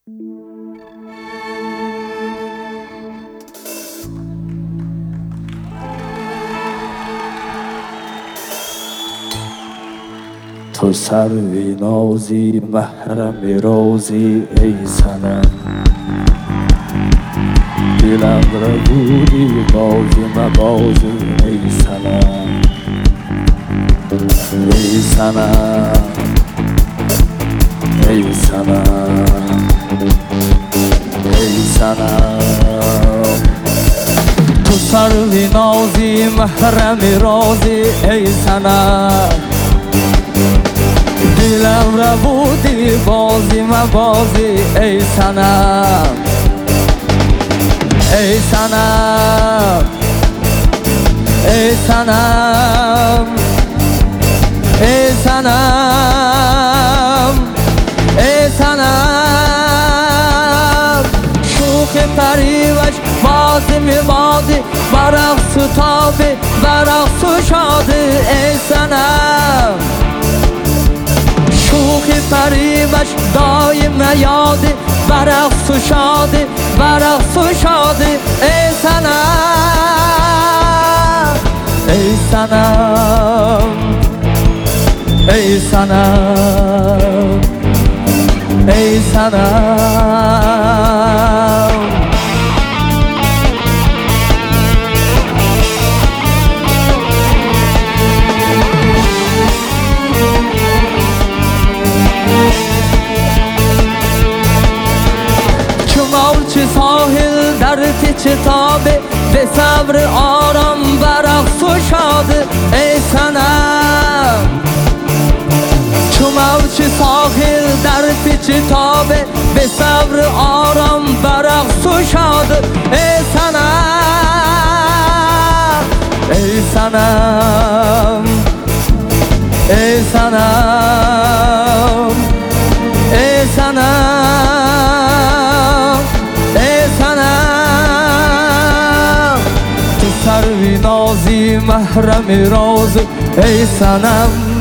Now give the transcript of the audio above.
تو سروی نازی محرم رازی ای صنم، دلم را بودی بازی مبازی ای صنم، ای صنم، ای صنم، ای صنم. تو سروی نازی محرم رازی ای صنم، دلم را بودی بازی مبازی ای صنم، ای صنم، ای صنم، ای صنم، ای صنم. شوخ پریوش بازی میبازی برقص و تابی برقص و شادی ای صنم، شوخی پریوش دایم یادی برقص و شادی برقص و شادی ای صنم، ای صنم، ای صنم، ای صنم. چه ساحل در پیچ تابه به صبر آرام برقص و شاده ای صنم، چو موج ساحل در پیچ تابه به صبر آرام برقص و شاده ای صنم، ای صنم، ای صنم، ای صنم، ای صنم. تو سروی نازی محرم راز ای صنم،